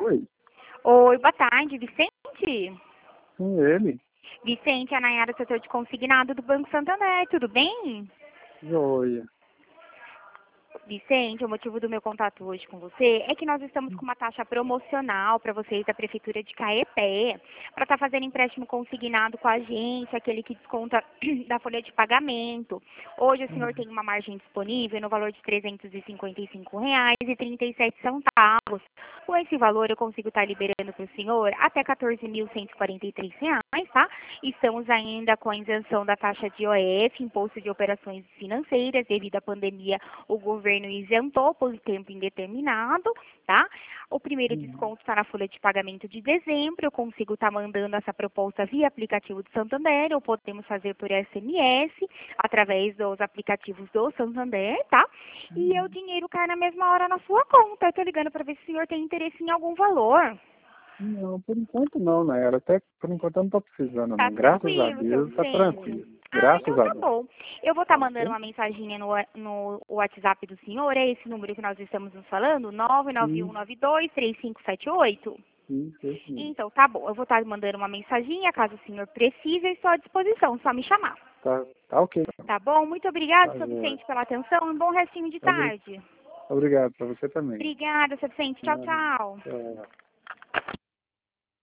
Oi, Oi, boa tarde, Vicente? sim, ele. Vicente, a Nayara, setor de consignado do Banco Santander, tudo bem? Joia. Vicente, o motivo do meu contato hoje com você é que nós estamos com uma taxa promocional para vocês da Prefeitura de Caepé, para estar fazendo empréstimo consignado com a agência, aquele que desconta da folha de pagamento. Hoje o senhor tem uma margem disponível no valor de R$ 355,37. Com esse valor eu consigo estar liberando para o senhor até R$ 14.143, tá? Estamos ainda com a isenção da taxa de IOF, Imposto de Operações Financeiras, devido à pandemia, o governo isentou por tempo indeterminado, tá? O primeiro desconto está na folha de pagamento de dezembro, eu consigo estar mandando essa proposta via aplicativo do Santander, ou podemos fazer por SMS, através dos aplicativos do Santander, tá? E o dinheiro cai na mesma hora na sua conta. Eu estou ligando para ver se o senhor tem interesse em algum valor. Não, por enquanto não, né? Até por enquanto eu não tô precisando, Tá não. Graças a tranquilo, seu Deus, tá Vicente? tranquilo. Ah, Graças então a tá Deus. bom. Eu vou estar Tá mandando ok? uma mensaginha no WhatsApp do senhor, é esse número que nós estamos nos falando, Sim, 991923578. isso mesmo. Então, tá bom. Eu vou estar mandando uma mensaginha, caso o senhor precise, eu estou à disposição, só me chamar. Tá ok. Tá bom? Muito obrigada, Tá seu joia. Vicente, pela atenção e um bom restinho de tarde. Obrigado pra você também. Obrigada, seu Vicente. Tchau, Ah, tchau. tchau.